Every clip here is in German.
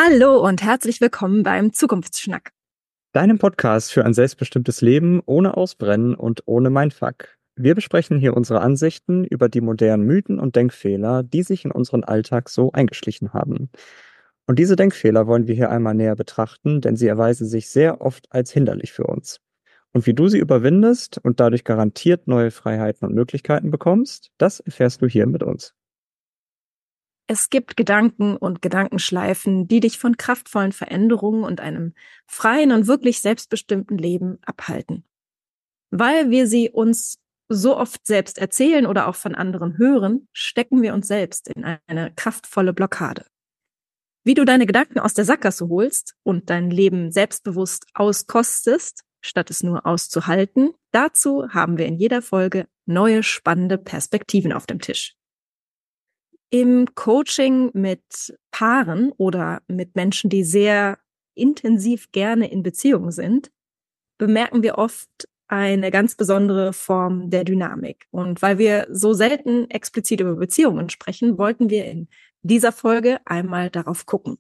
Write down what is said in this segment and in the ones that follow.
Hallo und herzlich willkommen beim Zukunftsschnack. Deinem Podcast für ein selbstbestimmtes Leben ohne Ausbrennen und ohne Mindfuck. Wir besprechen hier unsere Ansichten über die modernen Mythen und Denkfehler, die sich in unseren Alltag so eingeschlichen haben. Und diese Denkfehler wollen wir hier einmal näher betrachten, denn sie erweisen sich sehr oft als hinderlich für uns. Und wie du sie überwindest und dadurch garantiert neue Freiheiten und Möglichkeiten bekommst, das erfährst du hier mit uns. Es gibt Gedanken und Gedankenschleifen, die dich von kraftvollen Veränderungen und einem freien und wirklich selbstbestimmten Leben abhalten. Weil wir sie uns so oft selbst erzählen oder auch von anderen hören, stecken wir uns selbst in eine kraftvolle Blockade. Wie du deine Gedanken aus der Sackgasse holst und dein Leben selbstbewusst auskostest, statt es nur auszuhalten, dazu haben wir in jeder Folge neue spannende Perspektiven auf dem Tisch. Im Coaching mit Paaren oder mit Menschen, die sehr intensiv gerne in Beziehungen sind, bemerken wir oft eine ganz besondere Form der Dynamik. Und weil wir so selten explizit über Beziehungen sprechen, wollten wir in dieser Folge einmal darauf gucken.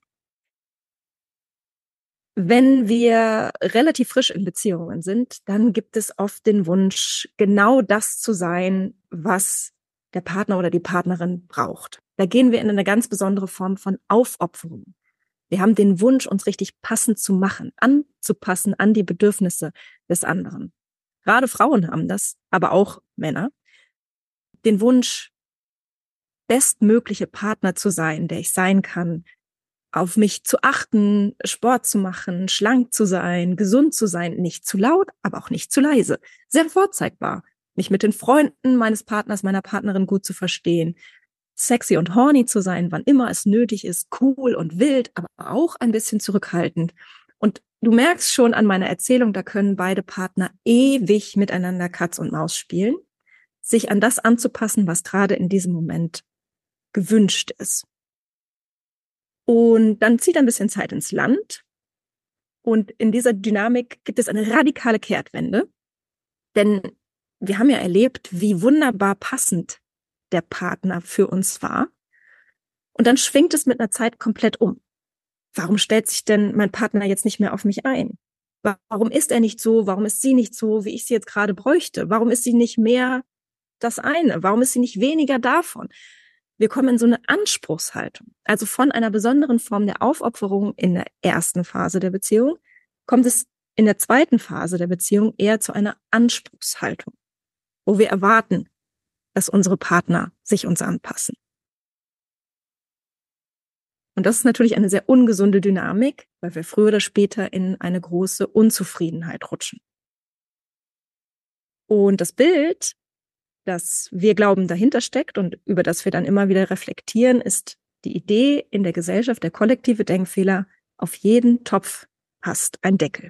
Wenn wir relativ frisch in Beziehungen sind, dann gibt es oft den Wunsch, genau das zu sein, was der Partner oder die Partnerin braucht. Da gehen wir in eine ganz besondere Form von Aufopferung. Wir haben den Wunsch, uns richtig passend zu machen, anzupassen an die Bedürfnisse des anderen. Gerade Frauen haben das, aber auch Männer. Den Wunsch, bestmögliche Partner zu sein, der ich sein kann, auf mich zu achten, Sport zu machen, schlank zu sein, gesund zu sein, nicht zu laut, aber auch nicht zu leise. Sehr vorzeigbar. Mich mit den Freunden meines Partners, meiner Partnerin gut zu verstehen. Sexy und horny zu sein, wann immer es nötig ist, cool und wild, aber auch ein bisschen zurückhaltend. Und du merkst schon an meiner Erzählung, da können beide Partner ewig miteinander Katz und Maus spielen, sich an das anzupassen, was gerade in diesem Moment gewünscht ist. Und dann zieht ein bisschen Zeit ins Land. Und in dieser Dynamik gibt es eine radikale Kehrtwende. Denn wir haben ja erlebt, wie wunderbar passend der Partner für uns war. Und dann schwingt es mit einer Zeit komplett um. Warum stellt sich denn mein Partner jetzt nicht mehr auf mich ein? Warum ist er nicht so? Warum ist sie nicht so, wie ich sie jetzt gerade bräuchte? Warum ist sie nicht mehr das eine? Warum ist sie nicht weniger davon? Wir kommen in so eine Anspruchshaltung. Also von einer besonderen Form der Aufopferung in der ersten Phase der Beziehung kommt es in der zweiten Phase der Beziehung eher zu einer Anspruchshaltung, wo wir erwarten, dass unsere Partner sich uns anpassen. Und das ist natürlich eine sehr ungesunde Dynamik, weil wir früher oder später in eine große Unzufriedenheit rutschen. Und das Bild, das wir glauben dahinter steckt und über das wir dann immer wieder reflektieren, ist die Idee in der Gesellschaft, der kollektive Denkfehler, auf jeden Topf passt ein Deckel.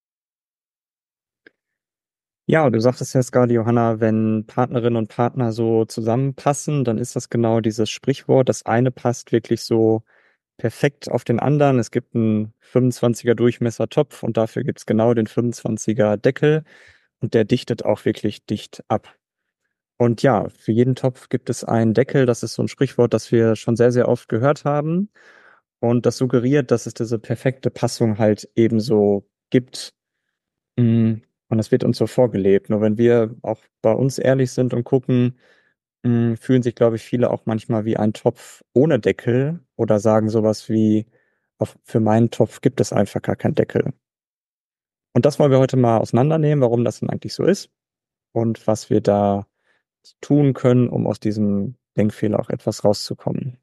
Ja, du sagtest jetzt gerade, Johanna, wenn Partnerinnen und Partner so zusammenpassen, dann ist das genau dieses Sprichwort. Das eine passt wirklich so perfekt auf den anderen. Es gibt einen 25er Durchmesser Topf und dafür gibt es genau den 25er Deckel und der dichtet auch wirklich dicht ab. Und ja, für jeden Topf gibt es einen Deckel. Das ist so ein Sprichwort, das wir schon sehr, sehr oft gehört haben. Und das suggeriert, dass es diese perfekte Passung halt ebenso gibt. Mm, Und das wird uns so vorgelebt. Nur wenn wir auch bei uns ehrlich sind und gucken, fühlen sich, glaube ich, viele auch manchmal wie ein Topf ohne Deckel oder sagen sowas wie, für meinen Topf gibt es einfach gar keinen Deckel. Und das wollen wir heute mal auseinandernehmen, warum das denn eigentlich so ist und was wir da tun können, um aus diesem Denkfehler auch etwas rauszukommen.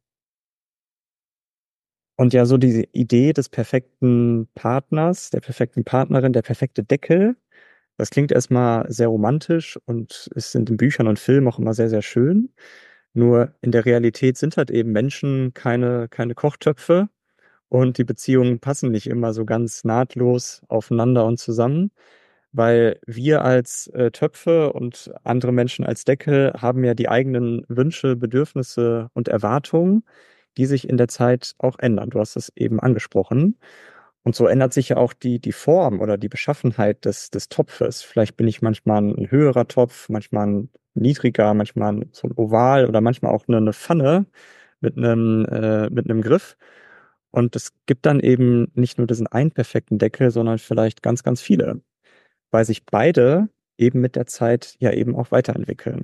Und ja, so diese Idee des perfekten Partners, der perfekten Partnerin, der perfekte Deckel, das klingt erstmal sehr romantisch und es sind in Büchern und Filmen auch immer sehr, sehr schön. Nur in der Realität sind halt eben Menschen keine Kochtöpfe und die Beziehungen passen nicht immer so ganz nahtlos aufeinander und zusammen, weil wir als Töpfe und andere Menschen als Deckel haben ja die eigenen Wünsche, Bedürfnisse und Erwartungen, die sich in der Zeit auch ändern. Du hast es eben angesprochen. Und so ändert sich ja auch die Form oder die Beschaffenheit des Topfes. Vielleicht bin ich manchmal ein höherer Topf, manchmal ein niedriger, manchmal so ein Oval oder manchmal auch eine Pfanne mit einem Griff. Und es gibt dann eben nicht nur diesen einen perfekten Deckel, sondern vielleicht ganz, ganz viele, weil sich beide eben mit der Zeit ja eben auch weiterentwickeln.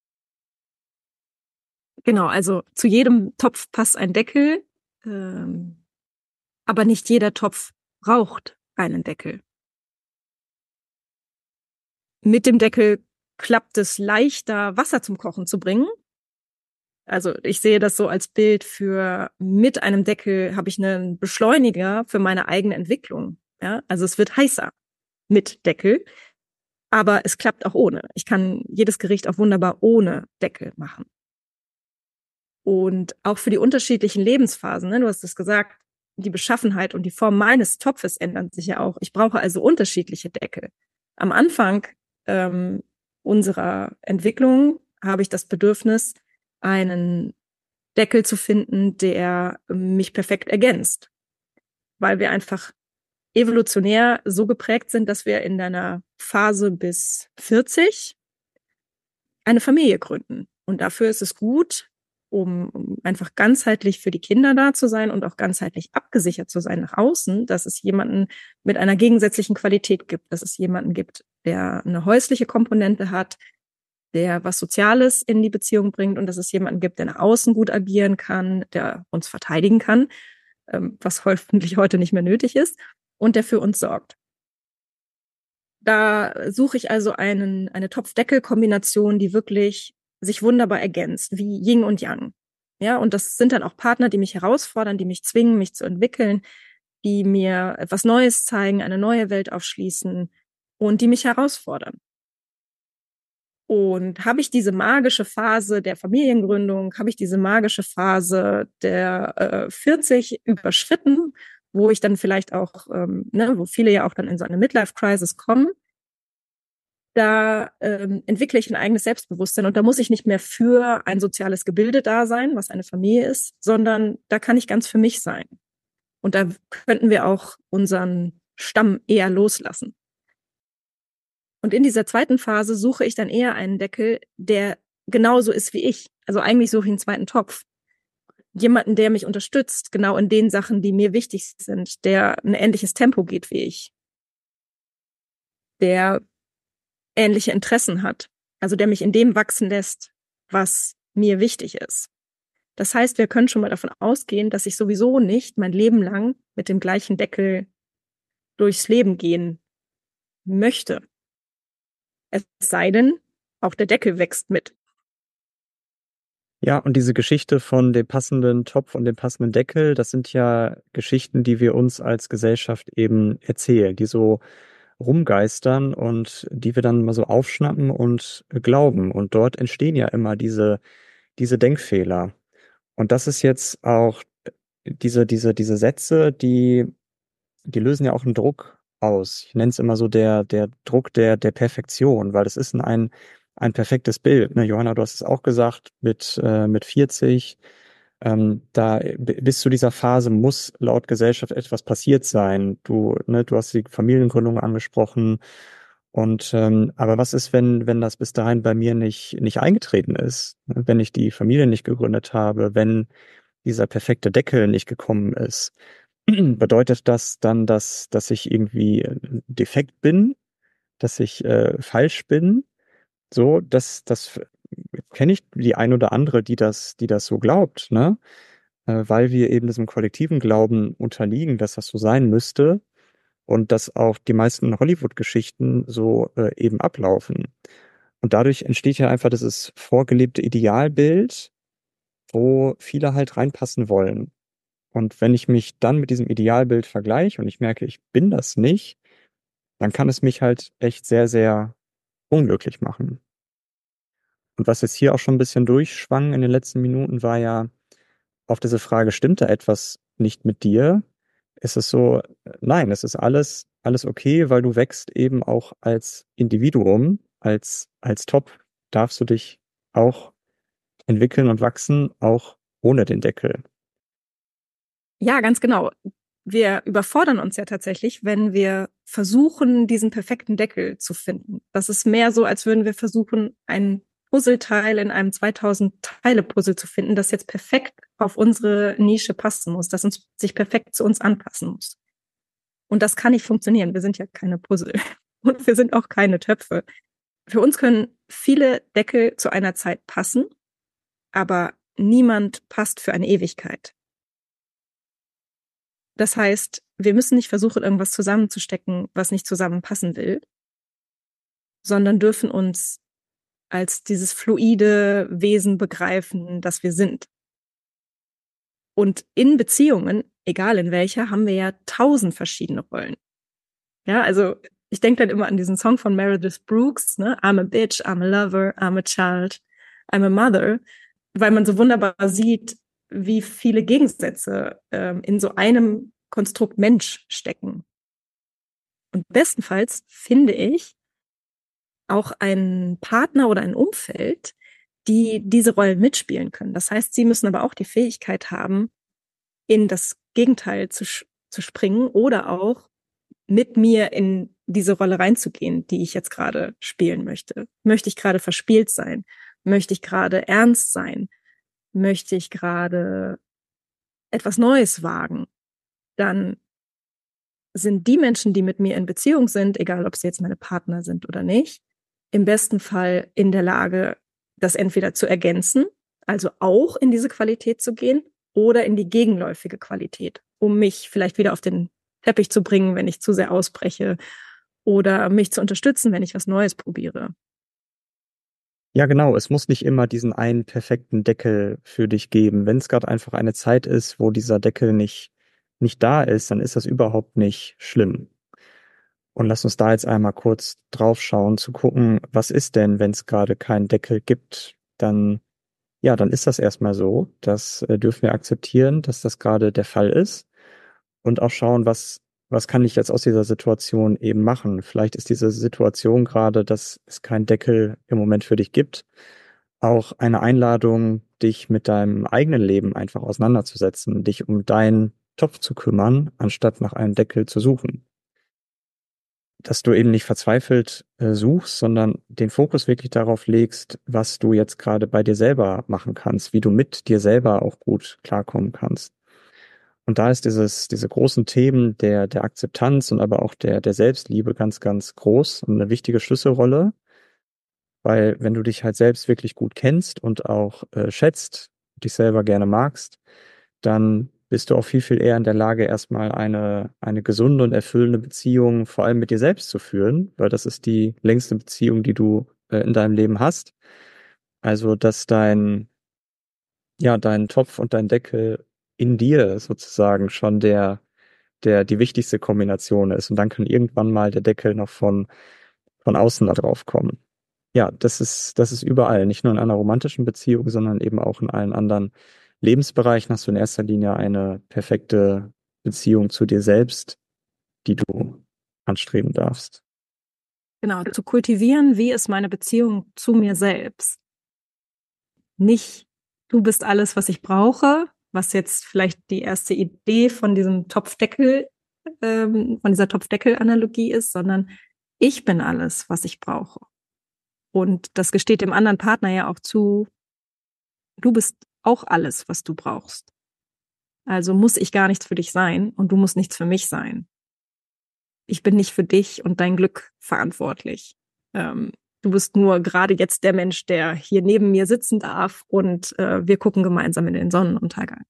Genau, also zu jedem Topf passt ein Deckel, aber nicht jeder Topf braucht einen Deckel. Mit dem Deckel klappt es leichter, Wasser zum Kochen zu bringen. Also ich sehe das so als Bild für mit einem Deckel habe ich einen Beschleuniger für meine eigene Entwicklung. Ja, also es wird heißer mit Deckel, aber es klappt auch ohne. Ich kann jedes Gericht auch wunderbar ohne Deckel machen. Und auch für die unterschiedlichen Lebensphasen, ne, du hast es gesagt, die Beschaffenheit und die Form meines Topfes ändern sich ja auch. Ich brauche also unterschiedliche Deckel. Am Anfang unserer Entwicklung habe ich das Bedürfnis, einen Deckel zu finden, der mich perfekt ergänzt, weil wir einfach evolutionär so geprägt sind, dass wir in einer Phase bis 40 eine Familie gründen. Und dafür ist es gut, um einfach ganzheitlich für die Kinder da zu sein und auch ganzheitlich abgesichert zu sein nach außen, dass es jemanden mit einer gegensätzlichen Qualität gibt, dass es jemanden gibt, der eine häusliche Komponente hat, der was Soziales in die Beziehung bringt und dass es jemanden gibt, der nach außen gut agieren kann, der uns verteidigen kann, was hoffentlich heute nicht mehr nötig ist, und der für uns sorgt. Da suche ich also eine Topf-Deckel-Kombination, die wirklich sich wunderbar ergänzt, wie Yin und Yang. Ja, und das sind dann auch Partner, die mich herausfordern, die mich zwingen, mich zu entwickeln, die mir etwas Neues zeigen, eine neue Welt aufschließen und die mich herausfordern. Und habe ich diese magische Phase der Familiengründung, habe ich diese magische Phase der 40 überschritten, wo ich dann vielleicht auch, wo viele ja auch dann in so eine Midlife-Crisis kommen, da entwickle ich ein eigenes Selbstbewusstsein und da muss ich nicht mehr für ein soziales Gebilde da sein, was eine Familie ist, sondern da kann ich ganz für mich sein. Und da könnten wir auch unseren Stamm eher loslassen. Und in dieser zweiten Phase suche ich dann eher einen Deckel, der genauso ist wie ich. Also eigentlich suche ich einen zweiten Topf. Jemanden, der mich unterstützt, genau in den Sachen, die mir wichtig sind, der ein ähnliches Tempo geht wie ich, der ähnliche Interessen hat, also der mich in dem wachsen lässt, was mir wichtig ist. Das heißt, wir können schon mal davon ausgehen, dass ich sowieso nicht mein Leben lang mit dem gleichen Deckel durchs Leben gehen möchte. Es sei denn, auch der Deckel wächst mit. Ja, und diese Geschichte von dem passenden Topf und dem passenden Deckel, das sind ja Geschichten, die wir uns als Gesellschaft eben erzählen, die so rumgeistern und die wir dann mal so aufschnappen und glauben. Und dort entstehen ja immer diese Denkfehler. Und das ist jetzt auch diese Sätze, die lösen ja auch einen Druck aus. Ich nenne es immer so der Druck der Perfektion, weil das ist ein perfektes Bild. Ne? Johanna, du hast es auch gesagt, mit 40, bis zu dieser Phase muss laut Gesellschaft etwas passiert sein. Du hast die Familiengründung angesprochen. Und aber was ist, wenn das bis dahin bei mir nicht eingetreten ist? Wenn ich die Familie nicht gegründet habe, wenn dieser perfekte Deckel nicht gekommen ist? Bedeutet das dann, dass ich irgendwie defekt bin, dass ich falsch bin? So, das kenne ich die ein oder andere, die das so glaubt, ne? Weil wir eben diesem kollektiven Glauben unterliegen, dass das so sein müsste und dass auch die meisten Hollywood-Geschichten so eben ablaufen. Und dadurch entsteht ja einfach dieses vorgelebte Idealbild, wo viele halt reinpassen wollen. Und wenn ich mich dann mit diesem Idealbild vergleiche und ich merke, ich bin das nicht, dann kann es mich halt echt sehr, sehr unglücklich machen. Und was jetzt hier auch schon ein bisschen durchschwang in den letzten Minuten, war ja auf diese Frage, stimmt da etwas nicht mit dir? Ist es so, nein, es ist alles okay, weil du wächst eben auch als Individuum, als Top, darfst du dich auch entwickeln und wachsen, auch ohne den Deckel. Ja, ganz genau. Wir überfordern uns ja tatsächlich, wenn wir versuchen, diesen perfekten Deckel zu finden. Das ist mehr so, als würden wir versuchen, ein Puzzleteil in einem 2000-Teile-Puzzle zu finden, das jetzt perfekt auf unsere Nische passen muss, das uns sich perfekt zu uns anpassen muss. Und das kann nicht funktionieren. Wir sind ja keine Puzzle und wir sind auch keine Töpfe. Für uns können viele Deckel zu einer Zeit passen, aber niemand passt für eine Ewigkeit. Das heißt, wir müssen nicht versuchen, irgendwas zusammenzustecken, was nicht zusammenpassen will, sondern dürfen uns als dieses fluide Wesen begreifen, das wir sind. Und in Beziehungen, egal in welcher, haben wir ja 1000 verschiedene Rollen. Ja, also ich denke dann immer an diesen Song von Meredith Brooks, ne? I'm a bitch, I'm a lover, I'm a child, I'm a mother, weil man so wunderbar sieht, wie viele Gegensätze in so einem Konstrukt Mensch stecken. Und bestenfalls finde ich auch einen Partner oder ein Umfeld, die diese Rollen mitspielen können. Das heißt, sie müssen aber auch die Fähigkeit haben, in das Gegenteil zu springen oder auch mit mir in diese Rolle reinzugehen, die ich jetzt gerade spielen möchte. Möchte ich gerade verspielt sein? Möchte ich gerade ernst sein? Möchte ich gerade etwas Neues wagen? Dann sind die Menschen, die mit mir in Beziehung sind, egal ob sie jetzt meine Partner sind oder nicht, im besten Fall in der Lage, das entweder zu ergänzen, also auch in diese Qualität zu gehen, oder in die gegenläufige Qualität, um mich vielleicht wieder auf den Teppich zu bringen, wenn ich zu sehr ausbreche, oder mich zu unterstützen, wenn ich was Neues probiere. Ja, genau. Es muss nicht immer diesen einen perfekten Deckel für dich geben. Wenn es gerade einfach eine Zeit ist, wo dieser Deckel nicht da ist, dann ist das überhaupt nicht schlimm. Und lass uns da jetzt einmal kurz drauf schauen, zu gucken, was ist denn, wenn es gerade keinen Deckel gibt? Dann, ja, dann ist das erstmal so. Das dürfen wir akzeptieren, dass das gerade der Fall ist. Und auch schauen, was kann ich jetzt aus dieser Situation eben machen? Vielleicht ist diese Situation gerade, dass es keinen Deckel im Moment für dich gibt, auch eine Einladung, dich mit deinem eigenen Leben einfach auseinanderzusetzen, dich um deinen Topf zu kümmern, anstatt nach einem Deckel zu suchen. Dass du eben nicht verzweifelt suchst, sondern den Fokus wirklich darauf legst, was du jetzt gerade bei dir selber machen kannst, wie du mit dir selber auch gut klarkommen kannst. Und da ist diese großen Themen der Akzeptanz und aber auch der Selbstliebe ganz, ganz groß und eine wichtige Schlüsselrolle, weil wenn du dich halt selbst wirklich gut kennst und auch schätzt, dich selber gerne magst, dann bist du auch viel, viel eher in der Lage, erstmal eine gesunde und erfüllende Beziehung vor allem mit dir selbst zu führen, weil das ist die längste Beziehung, die du in deinem Leben hast. Also, dass dein Topf und dein Deckel in dir sozusagen schon die wichtigste Kombination ist. Und dann kann irgendwann mal der Deckel noch von außen da drauf kommen. Ja, das ist überall, nicht nur in einer romantischen Beziehung, sondern eben auch in allen anderen Lebensbereichen hast du in erster Linie eine perfekte Beziehung zu dir selbst, die du anstreben darfst. Genau, zu kultivieren, wie ist meine Beziehung zu mir selbst? Nicht, du bist alles, was ich brauche, was jetzt vielleicht die erste Idee von diesem Topfdeckel, von dieser Topfdeckel-Analogie ist, sondern ich bin alles, was ich brauche. Und das gesteht dem anderen Partner ja auch zu, du bist auch alles, was du brauchst. Also muss ich gar nichts für dich sein und du musst nichts für mich sein. Ich bin nicht für dich und dein Glück verantwortlich. Du bist nur gerade jetzt der Mensch, der hier neben mir sitzen darf und wir gucken gemeinsam in den Sonnenuntergang.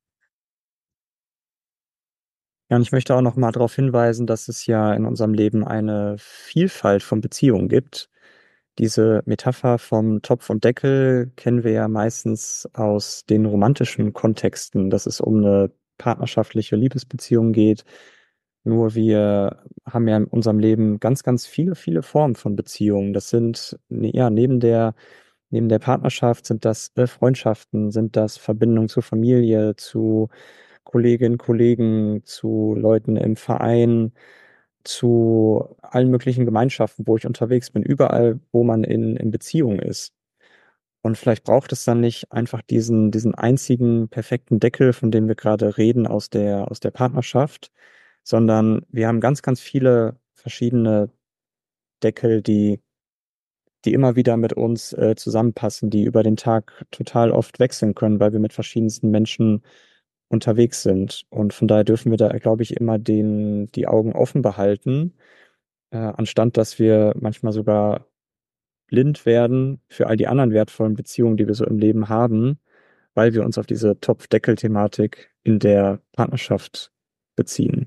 Ja, und ich möchte auch noch mal darauf hinweisen, dass es ja in unserem Leben eine Vielfalt von Beziehungen gibt. Diese Metapher vom Topf und Deckel kennen wir ja meistens aus den romantischen Kontexten, dass es um eine partnerschaftliche Liebesbeziehung geht. Nur wir haben ja in unserem Leben ganz, ganz viele, viele Formen von Beziehungen. Das sind, ja, neben der Partnerschaft sind das Freundschaften, sind das Verbindungen zur Familie, zu Kolleginnen, Kollegen, zu Leuten im Verein, zu allen möglichen Gemeinschaften, wo ich unterwegs bin, überall, wo man in Beziehung ist. Und vielleicht braucht es dann nicht einfach diesen einzigen perfekten Deckel, von dem wir gerade reden, aus der Partnerschaft, sondern wir haben ganz, ganz viele verschiedene Deckel, die die immer wieder mit uns zusammenpassen, die über den Tag total oft wechseln können, weil wir mit verschiedensten Menschen unterwegs sind. Und von daher dürfen wir da, glaube ich, immer die Augen offen behalten, anstatt dass wir manchmal sogar blind werden für all die anderen wertvollen Beziehungen, die wir so im Leben haben, weil wir uns auf diese Topf-Deckel-Thematik in der Partnerschaft beziehen.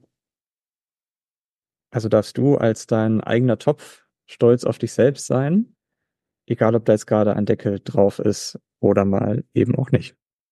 Also darfst du als dein eigener Topf stolz auf dich selbst sein, egal ob da jetzt gerade ein Deckel drauf ist oder mal eben auch nicht.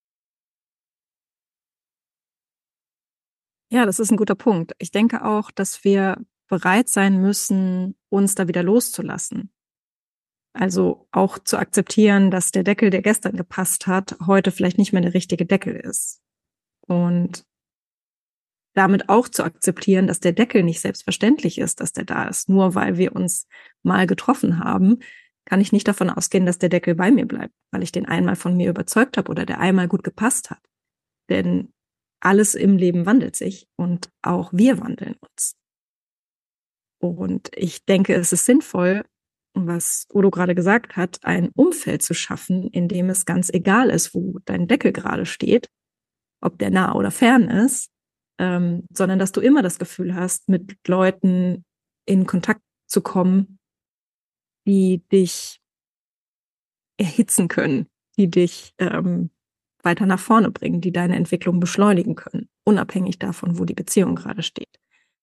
Ja, das ist ein guter Punkt. Ich denke auch, dass wir bereit sein müssen, uns da wieder loszulassen. Also auch zu akzeptieren, dass der Deckel, der gestern gepasst hat, heute vielleicht nicht mehr der richtige Deckel ist. Und damit auch zu akzeptieren, dass der Deckel nicht selbstverständlich ist, dass der da ist. Nur weil wir uns mal getroffen haben, kann ich nicht davon ausgehen, dass der Deckel bei mir bleibt, weil ich den einmal von mir überzeugt habe oder der einmal gut gepasst hat. Denn alles im Leben wandelt sich und auch wir wandeln uns. Und ich denke, es ist sinnvoll, was Udo gerade gesagt hat, ein Umfeld zu schaffen, in dem es ganz egal ist, wo dein Deckel gerade steht, ob der nah oder fern ist, sondern dass du immer das Gefühl hast, mit Leuten in Kontakt zu kommen, die dich erhitzen können, die dich weiter nach vorne bringen, die deine Entwicklung beschleunigen können, unabhängig davon, wo die Beziehung gerade steht.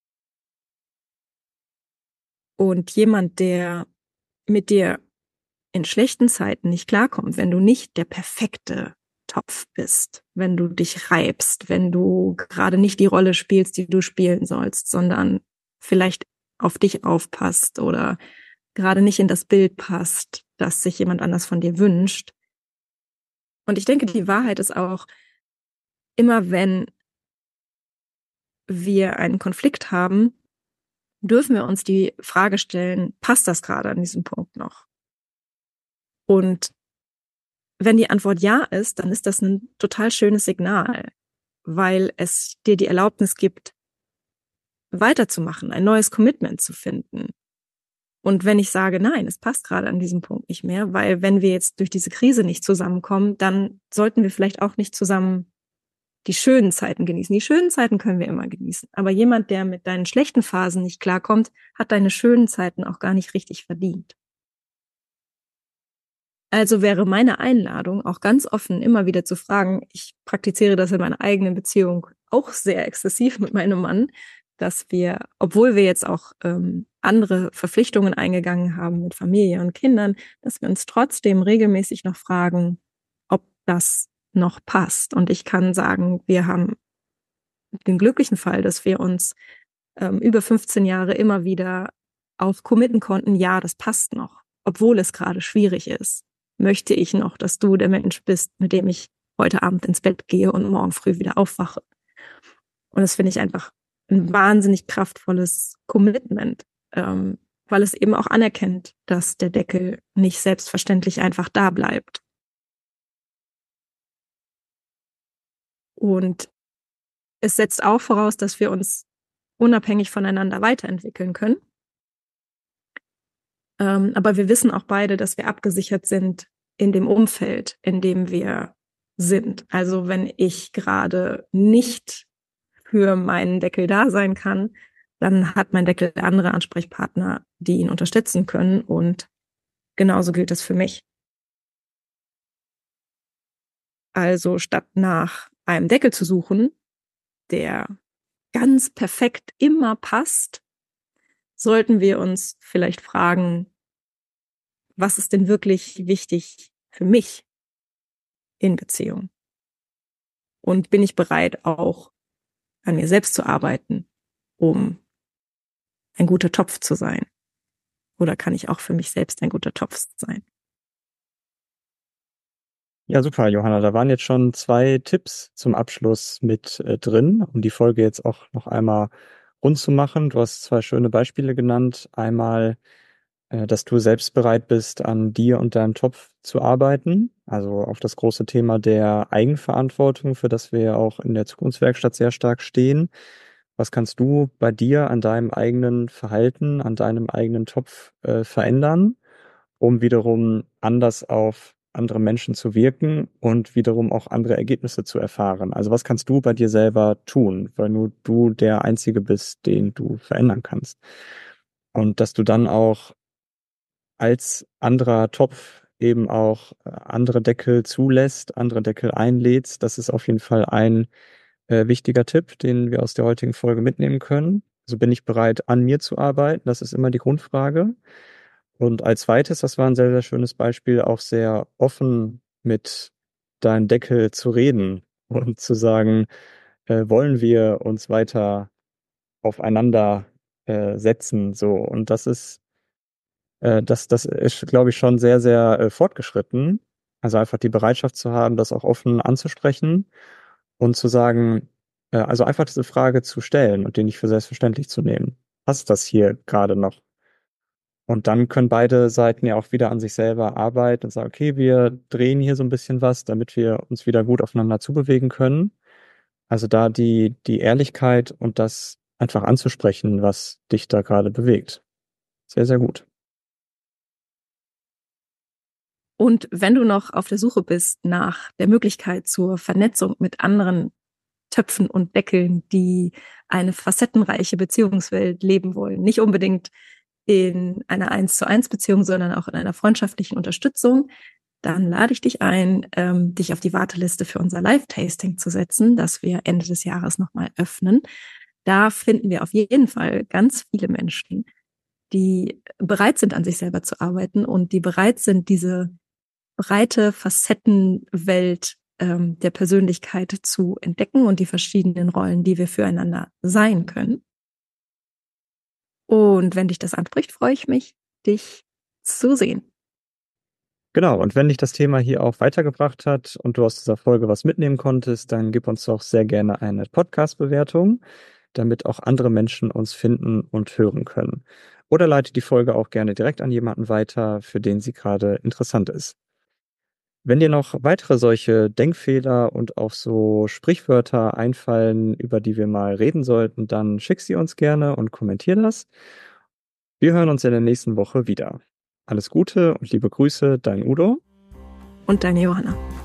Und jemand, der mit dir in schlechten Zeiten nicht klarkommt, wenn du nicht der perfekte Topf bist, wenn du dich reibst, wenn du gerade nicht die Rolle spielst, die du spielen sollst, sondern vielleicht auf dich aufpasst oder gerade nicht in das Bild passt, das sich jemand anders von dir wünscht. Und ich denke, die Wahrheit ist auch, immer wenn wir einen Konflikt haben, dürfen wir uns die Frage stellen, passt das gerade an diesem Punkt noch? Und wenn die Antwort ja ist, dann ist das ein total schönes Signal, weil es dir die Erlaubnis gibt, weiterzumachen, ein neues Commitment zu finden. Und wenn ich sage, nein, es passt gerade an diesem Punkt nicht mehr, weil wenn wir jetzt durch diese Krise nicht zusammenkommen, dann sollten wir vielleicht auch nicht zusammen die schönen Zeiten genießen. Die schönen Zeiten können wir immer genießen. Aber jemand, der mit deinen schlechten Phasen nicht klarkommt, hat deine schönen Zeiten auch gar nicht richtig verdient. Also wäre meine Einladung auch ganz offen, immer wieder zu fragen, ich praktiziere das in meiner eigenen Beziehung auch sehr exzessiv mit meinem Mann, dass wir, obwohl wir jetzt auch andere Verpflichtungen eingegangen haben mit Familie und Kindern, dass wir uns trotzdem regelmäßig noch fragen, ob das noch passt. Und ich kann sagen, wir haben den glücklichen Fall, dass wir uns über 15 Jahre immer wieder auch committen konnten, ja, das passt noch, obwohl es gerade schwierig ist. Möchte ich noch, dass du der Mensch bist, mit dem ich heute Abend ins Bett gehe und morgen früh wieder aufwache. Und das finde ich einfach ein wahnsinnig kraftvolles Commitment, weil es eben auch anerkennt, dass der Deckel nicht selbstverständlich einfach da bleibt. Und es setzt auch voraus, dass wir uns unabhängig voneinander weiterentwickeln können. Aber wir wissen auch beide, dass wir abgesichert sind in dem Umfeld, in dem wir sind. Also wenn ich gerade nicht für meinen Deckel da sein kann, dann hat mein Deckel andere Ansprechpartner, die ihn unterstützen können. Und genauso gilt das für mich. Also statt nach einem Deckel zu suchen, der ganz perfekt immer passt, sollten wir uns vielleicht fragen, was ist denn wirklich wichtig für mich in Beziehung? Und bin ich bereit, auch an mir selbst zu arbeiten, um ein guter Topf zu sein? Oder kann ich auch für mich selbst ein guter Topf sein? Ja, super, Johanna. Da waren jetzt schon 2 Tipps zum Abschluss mit drin, um die Folge jetzt auch noch einmal rund zu machen. Du hast 2 schöne Beispiele genannt. Einmal, dass du selbst bereit bist, an dir und deinem Topf zu arbeiten. Also auf das große Thema der Eigenverantwortung, für das wir ja auch in der Zukunftswerkstatt sehr stark stehen. Was kannst du bei dir an deinem eigenen Verhalten, an deinem eigenen Topf verändern? um wiederum anders auf andere Menschen zu wirken und wiederum auch andere Ergebnisse zu erfahren. Also was kannst du bei dir selber tun, weil nur du der Einzige bist, den du verändern kannst. Und dass du dann auch als anderer Topf eben auch andere Deckel zulässt, andere Deckel einlädst. Das ist auf jeden Fall ein wichtiger Tipp, den wir aus der heutigen Folge mitnehmen können. Also bin ich bereit, an mir zu arbeiten? Das ist immer die Grundfrage. Und als zweites, das war ein sehr, sehr schönes Beispiel, auch sehr offen mit deinem Deckel zu reden und zu sagen, wollen wir uns weiter aufeinander setzen, so. Und das ist, glaube ich, schon sehr, sehr fortgeschritten. Also einfach die Bereitschaft zu haben, das auch offen anzusprechen und zu sagen, also einfach diese Frage zu stellen und die nicht für selbstverständlich zu nehmen. Passt das hier gerade noch? Und dann können beide Seiten ja auch wieder an sich selber arbeiten und sagen, okay, wir drehen hier so ein bisschen was, damit wir uns wieder gut aufeinander zubewegen können. Also da die Ehrlichkeit und das einfach anzusprechen, was dich da gerade bewegt. Sehr, sehr gut. Und wenn du noch auf der Suche bist nach der Möglichkeit zur Vernetzung mit anderen Töpfen und Deckeln, die eine facettenreiche Beziehungswelt leben wollen, nicht unbedingt in einer 1:1 Beziehung, sondern auch in einer freundschaftlichen Unterstützung, dann lade ich dich ein, dich auf die Warteliste für unser Live-Tasting zu setzen, das wir Ende des Jahres nochmal öffnen. Da finden wir auf jeden Fall ganz viele Menschen, die bereit sind, an sich selber zu arbeiten und die bereit sind, diese breite Facettenwelt der Persönlichkeit zu entdecken und die verschiedenen Rollen, die wir füreinander sein können. Und wenn dich das anspricht, freue ich mich, dich zu sehen. Genau, und wenn dich das Thema hier auch weitergebracht hat und du aus dieser Folge was mitnehmen konntest, dann gib uns doch sehr gerne eine Podcast-Bewertung, damit auch andere Menschen uns finden und hören können. Oder leite die Folge auch gerne direkt an jemanden weiter, für den sie gerade interessant ist. Wenn dir noch weitere solche Denkfehler und auch so Sprichwörter einfallen, über die wir mal reden sollten, dann schick sie uns gerne und kommentier das. Wir hören uns in der nächsten Woche wieder. Alles Gute und liebe Grüße, dein Udo Und deine Johanna.